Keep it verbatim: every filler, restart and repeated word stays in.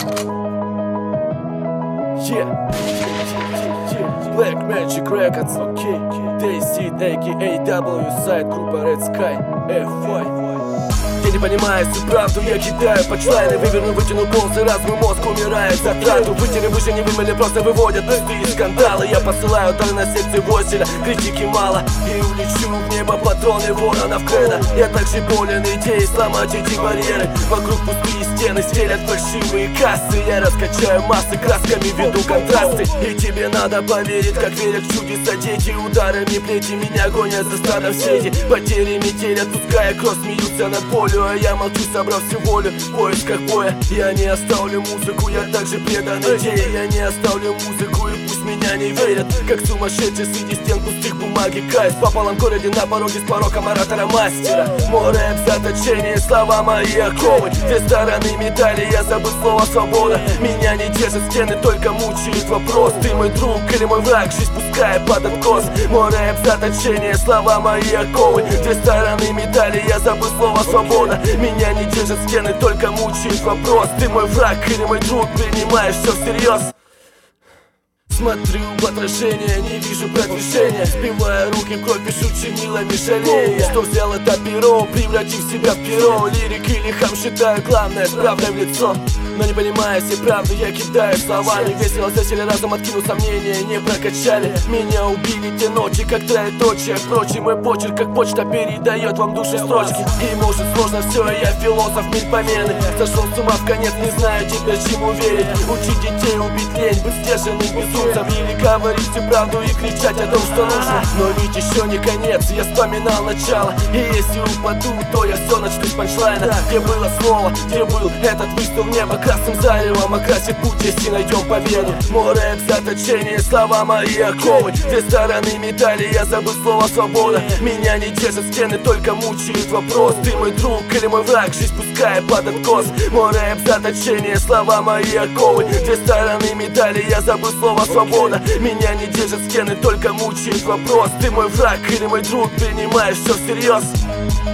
Yeah, Black Magic Records, окей. Дейсид, а ка а. W, сайт, группа Red Sky, эф уай. Я не понимаю всю правду, я кидаю подшлайны. Выверну, вытяну ползы, раз мой мозг умирает за трату. Вытеры выше не вымыли, просто выводят пустые скандалы. Я посылаю удар на секцию Восселя, критики мало. И улечу в небо патроны воронов кредо. Я также болен идеей сломать эти барьеры. Вокруг пустые стены, стелят фальшивые кассы. Я раскачаю массы, красками веду контрасты. И тебе надо поверить, как верят в чудеса дети. Ударами плети меня гонят за стадом сети. Потери метель, отпуская кровь, смеются над болью. А я молчу, собрав всю волю в поисках боя. Я не оставлю музыку, я также предан идее. Я не оставлю музыку, и пусть меня не верят. Как сумасшедший среди стен пустых бумаги кайф. В пополам городе на пороге с пороком оратора мастера. Мой рэп заточение, слова мои оковы. Две стороны медали, я забыл слово свобода. Меня не держат стены, только мучает вопрос: ты мой друг или мой враг, жизнь пускай под откос. Мой рэп заточение, слова мои оковы. Две стороны медали, я забыл слово свобода. Меня не держат стены, только мучает вопрос: ты мой враг или мой друг, принимаешь все всерьез. Смотрю в отражение, не вижу продвижения. Сбивая руки в кровь, пишу чернилами, жалею. Что взял это перо, превратив себя в перо. Лирик или хам, считаю главное с правдой в лицо. Но не понимая всей правды, я кидаю словами. Весело засели, разом откину сомнения, не прокачали. Меня убили те ночи, как троеточие. Впрочем, мой почерк, как почта, передает вам души строчки. И может сложно все, я философ мельпомены. Сошел с ума в конец, не знаю теперь чему верить. Учить детей убить лень, быть сдержанным безумцем. Или говорить всю правду и кричать о том, что нужно. Но ведь еще не конец, я вспоминал начало. И если упаду, то я все начну с панчлайна. Где было слово, где был этот выстрел в небо. Красным заревом окрасит путь, если найдем победу. Мой рэп заточение, слова мои оковы. Две стороны медали, я забыл слово свобода. Меня не держат стены, только мучает вопрос: ты мой друг или мой враг, жизнь пускай под откос. Мой рэп заточение, слова мои оковы. Две стороны медали, я забыл слово свобода. Меня не держат стены, только мучает вопрос: ты мой враг или мой друг, принимаешь все всерьез.